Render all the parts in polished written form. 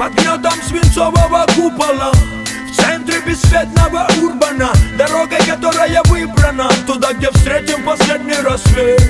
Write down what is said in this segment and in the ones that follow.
Под гнетом свинцового купола, в центре бесцветного урбана, дорогой, которая выбрана, туда, где встретим последний рассвет.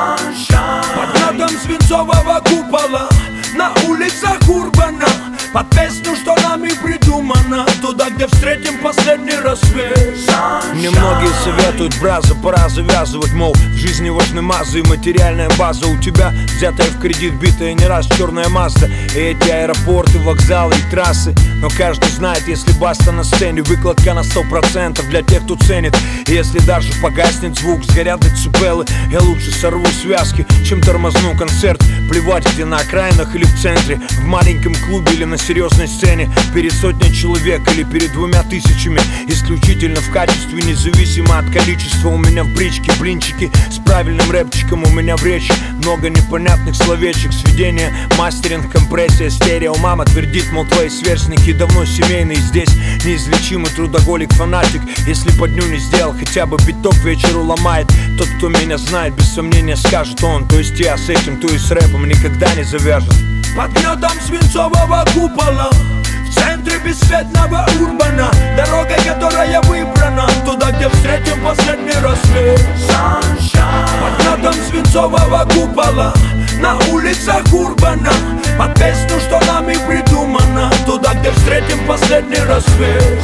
Под гнетом свинцового купола, на улицах урбана, под песню, что нами придумано, туда, где встретим последний рассвет. Мне многие советуют, браза, пора завязывать, мол, в жизни важны мазы и материальная база. У тебя взятая в кредит, битая не раз черная Мазда, и эти аэропорты, вокзалы и трассы. Но каждый знает, если баста на сцене, выкладка на 100% для тех, кто ценит. И если даже погаснет звук, сгорят децибелы, я лучше сорву связки, чем тормозну концерт. Плевать, где на окраинах или в центре, в маленьком клубе или на серьезной сцене, перед сотней человек или перед 2000. Исключительно в качестве, независимо от количества. У меня в бричке блинчики с правильным рэпчиком. У меня в речи много непонятных словечек. Сведение, мастеринг, компрессия, стерео. Мама твердит, мол, твои сверстники давно семейные. Здесь неизлечимый трудоголик, фанатик. Если по дню не сделал, хотя бы биток вечеру ломает. Тот, кто меня знает, без сомнения скажет он. То есть я с этим, то и с рэпом никогда не завяжет. Под гнетом свинцового купола, в центре бесцветного урбана, дорогой, которая выбрана, туда, где встретим последний рассвет. Под гнетом свинцового купола, на улицах урбана, под песню, что нами придумано, туда, где встретим последний рассвет.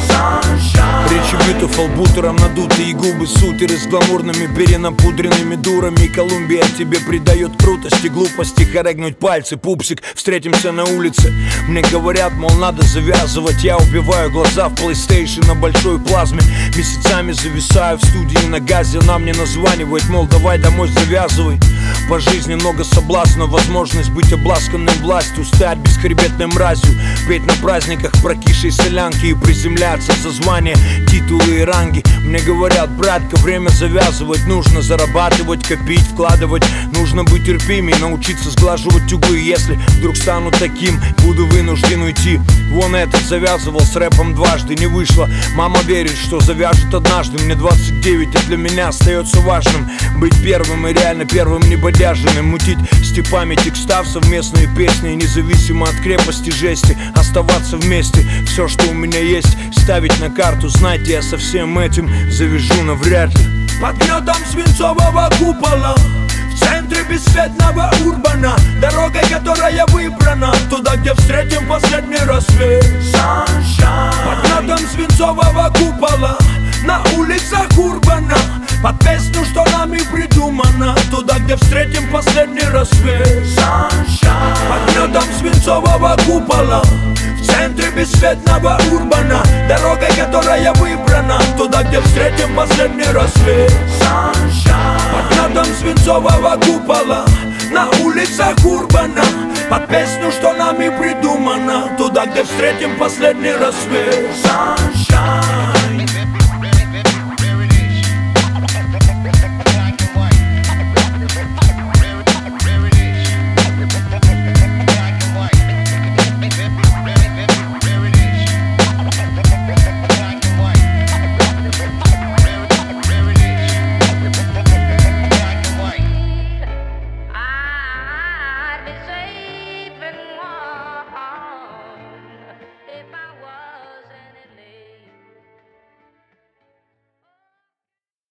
Речи битов албутером надутые, и губы сутеры с гламурными перенапудренными дурами. И Колумбия тебе придает крутости, глупости, хорегнуть пальцы, пупсик, встретимся на улице. Мне говорят, мол, надо завязывать. Я убиваю глаза в PlayStation на большой плазме. Месяцами зависаю в студии на газе. Она мне названивает, мол, давай домой завязывай. По жизни много соблазна, возможность быть обласканным властью, стать бесхребетной мразью, петь на праздниках прокисшей солянки и приземляться за звания, титулы и ранги. Мне говорят, братка, время завязывать, нужно зарабатывать, копить, вкладывать. Нужно быть терпимей, научиться сглаживать углы. Если вдруг стану таким, буду вынужден уйти. Вон этот завязывал с рэпом дважды, не вышло. Мама верит, что завяжет однажды. Мне 29, и для меня остается важным быть первым и реально первым небодяженным. Мутить степами текстав совместные песни, независимо от крепости жести, оставаться вместе. Все, что у меня есть, ставить на карту. Знаете, я со всем этим завяжу навряд ли. Под гнетом свинцового купола, в центре бесцветного урбана, дорогой, которая выбрана, туда, где встретим последний рассвет. Под гнетом свинцового купола, на улицах урбана, под песню, что нами придумано, туда, где встретим последний рассвет. Под гнетом свинцового купола, в центре бесцветного урбана, дорогой, которая выбрана, туда, где встретим последний рассвет. Под гнетом свинцового купола, на улицах урбана, под песню, что нами придумано, туда, где встретим последний рассвет.